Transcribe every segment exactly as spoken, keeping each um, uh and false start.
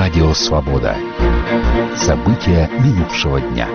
Радио «Свобода». События минувшего дня.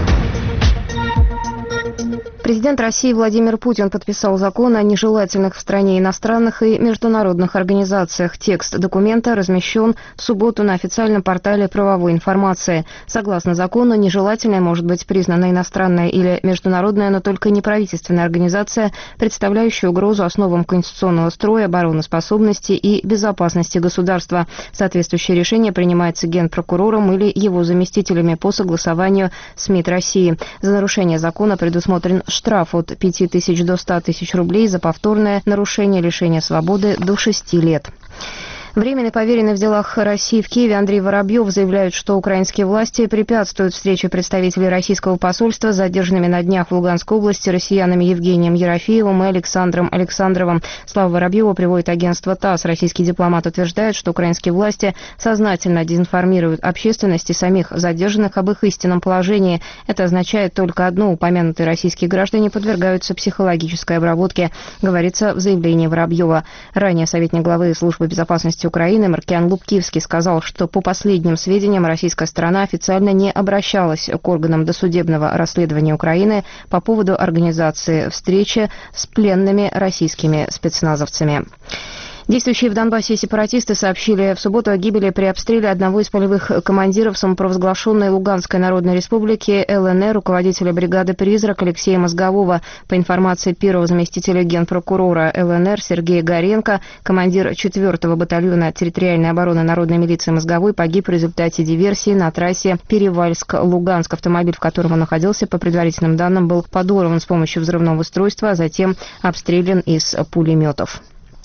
Президент России Владимир Путин подписал закон о нежелательных в стране иностранных и международных организациях. Текст документа размещен в субботу на официальном портале правовой информации. Согласно закону, нежелательной может быть признана иностранная или международная, но только неправительственная организация, представляющая угрозу основам конституционного строя, обороноспособности и безопасности государства. Соответствующее решение принимается Генпрокурором или его заместителями по согласованию с МИД России. За нарушение закона предусмотрен штраф от пяти тысяч до ста тысяч рублей, за повторное нарушение лишения свободы до шести лет. Временный поверенный в делах России в Киеве Андрей Воробьев заявляет, что украинские власти препятствуют встрече представителей российского посольства с задержанными на днях в Луганской области россиянами Евгением Ерофеевым и Александром Александровым. Слава Воробьева приводит агентство ТАСС. Российский дипломат утверждает, что украинские власти сознательно дезинформируют общественность и самих задержанных об их истинном положении. Это означает только одно: упомянутые российские граждане подвергаются психологической обработке, говорится в заявлении Воробьева. Ранее советник главы службы безопасности Украины Маркиан Лубкивский сказал, что по последним сведениям российская сторона официально не обращалась к органам досудебного расследования Украины по поводу организации встречи с пленными российскими спецназовцами. Действующие в Донбассе сепаратисты сообщили в субботу о гибели при обстреле одного из полевых командиров самопровозглашенной Луганской Народной Республики ЛНР, руководителя бригады «Призрак» Алексея Мозгового. По информации первого заместителя генпрокурора ЛНР Сергея Горенко, командир четвёртого батальона территориальной обороны народной милиции Мозговой погиб в результате диверсии на трассе Перевальск-Луганск. Автомобиль, в котором он находился, по предварительным данным, был подорван с помощью взрывного устройства, а затем обстрелян из пулеметов.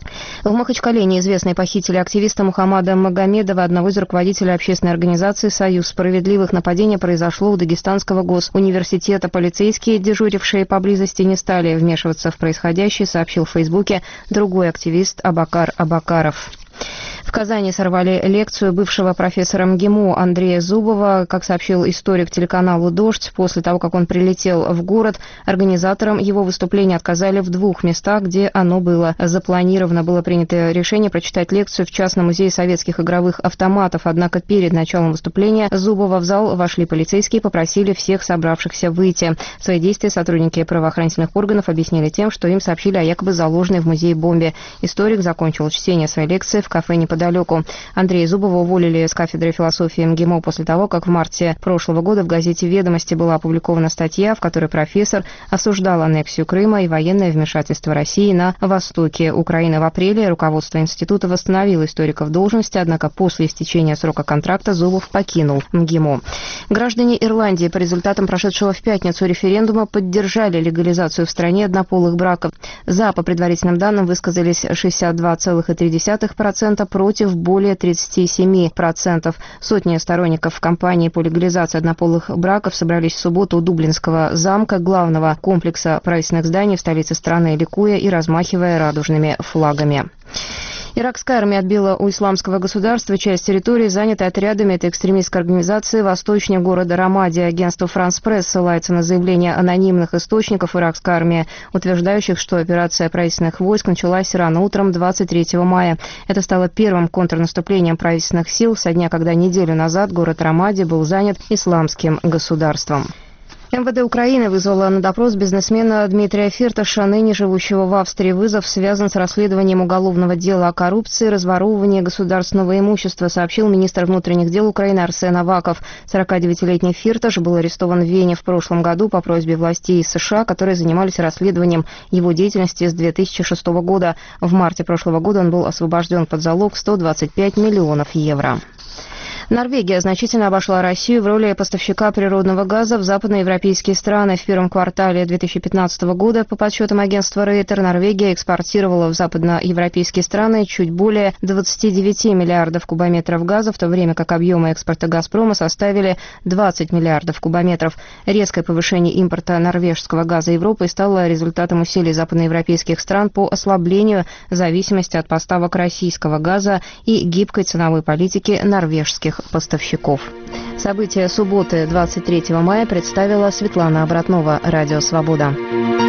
В Махачкале неизвестные похитили активиста Мухаммада Магомедова, одного из руководителей общественной организации «Союз справедливых». Нападение произошло у Дагестанского госуниверситета. Полицейские, дежурившие поблизости, не стали вмешиваться в происходящее, сообщил в Фейсбуке другой активист Абакар Абакаров. В Казани сорвали лекцию бывшего профессора МГИМО Андрея Зубова. Как сообщил историк телеканалу «Дождь», после того, как он прилетел в город, организаторам его выступления отказали в двух местах, где оно было запланировано. Было принято решение прочитать лекцию в частном музее советских игровых автоматов. Однако перед началом выступления Зубова в зал вошли полицейские и попросили всех собравшихся выйти. Свои действия сотрудники правоохранительных органов объяснили тем, что им сообщили о якобы заложенной в музее бомбе. Историк закончил чтение своей лекции в кафе неподалеку. Андрея Зубова уволили с кафедры философии МГИМО после того, как в марте прошлого года в газете «Ведомости» была опубликована статья, в которой профессор осуждал аннексию Крыма и военное вмешательство России на востоке Украины. В апреле руководство института восстановило историка в должности, однако после истечения срока контракта Зубов покинул МГИМО. Граждане Ирландии по результатам прошедшего в пятницу референдума поддержали легализацию в стране однополых браков. За, по предварительным данным, высказались шестьдесят два целых три десятых процента, против более тридцать семь процентов. Сотни сторонников кампании по легализации однополых браков собрались в субботу у Дублинского замка, главного комплекса правительственных зданий в столице страны, ликуя и размахивая радужными флагами. Иракская армия отбила у исламского государства часть территории, занятой отрядами этой экстремистской организации восточнее города Рамади. Агентство «Франс Пресс» ссылается на заявления анонимных источников иракской армии, утверждающих, что операция правительственных войск началась рано утром двадцать третьего мая. Это стало первым контрнаступлением правительственных сил со дня, когда неделю назад город Рамади был занят исламским государством. МВД Украины вызвала на допрос бизнесмена Дмитрия Фирташа, ныне живущего в Австрии. Вызов связан с расследованием уголовного дела о коррупции, разворовывании государственного имущества, сообщил министр внутренних дел Украины Арсен Аваков. сорокадевятилетний Фирташ был арестован в Вене в прошлом году по просьбе властей США, которые занимались расследованием его деятельности с две тысячи шестого года. В марте прошлого года он был освобожден под залог сто двадцать пять миллионов евро. Норвегия значительно обошла Россию в роли поставщика природного газа в западноевропейские страны. В первом квартале две тысячи пятнадцатого года, по подсчетам агентства Рейтер, Норвегия экспортировала в западноевропейские страны чуть более двадцати девяти миллиардов кубометров газа, в то время как объемы экспорта «Газпрома» составили двадцать миллиардов кубометров. Резкое повышение импорта норвежского газа Европой стало результатом усилий западноевропейских стран по ослаблению зависимости от поставок российского газа и гибкой ценовой политики норвежских поставщиков. События субботы двадцать третьего мая представила Светлана Обратнова, Радио «Свобода».